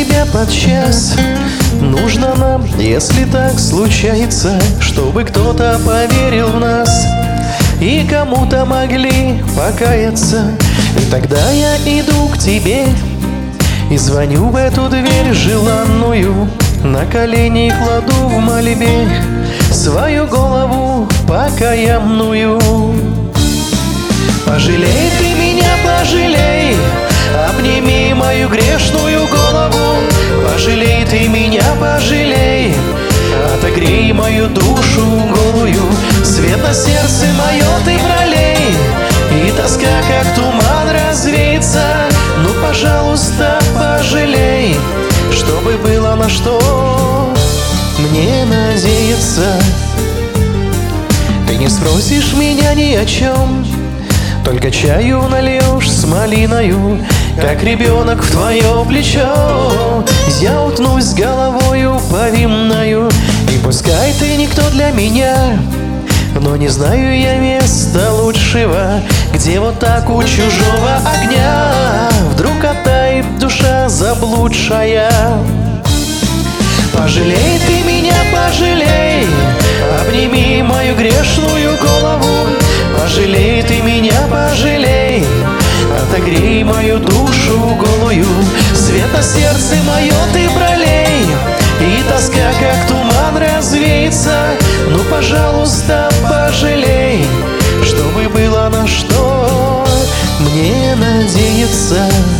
тебя подчас. Нужно нам, если так случается, чтобы кто-то поверил в нас и кому-то могли покаяться. И тогда я иду к тебе и звоню в эту дверь желанную, на колени кладу в мольбе свою голову покаянную. Пожалей ты меня, пожалей, обними мою грешную голову. Пожалей ты меня, пожалей, отогрей мою душу голую. Свет на сердце мое ты пролей, и тоска как туман развеется. Ну, пожалуйста, пожалей, чтобы было на что мне надеяться. Ты не спросишь меня ни о чем, только чаю нальешь с малиною, как ребенок в твое плечо. Я утнусь головою повинною, и пускай ты никто для меня, но не знаю я места лучшего, где вот так у чужого огня вдруг оттает душа заблудшая. Пожалей ты меня, пожалей, обними мою грешную голову. Пожалей ты меня, пожалей, отогрей мою душу голую. Свет на сердце мое ты пролей, и тоска как туман развеется. Ну, пожалуйста, пожалей, чтобы было на что мне надеяться.